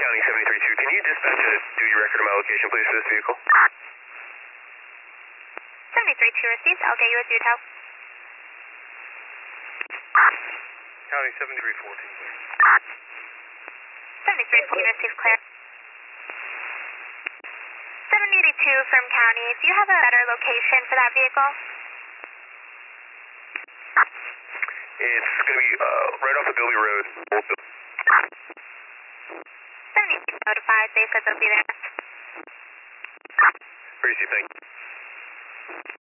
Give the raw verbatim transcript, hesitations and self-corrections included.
County seventy-three two, can you dispatch a duty record of my location, please, for this vehicle? seventy-three two received. I'll get you a due tow. County seventy-three fourteen. seventy-three fourteen received, clear. seven eighty-two from County. Do you have a better location for that vehicle? It's going to be uh, right off of Billy Road. seventy-two notified. They said they'll be there. Receive, thank you.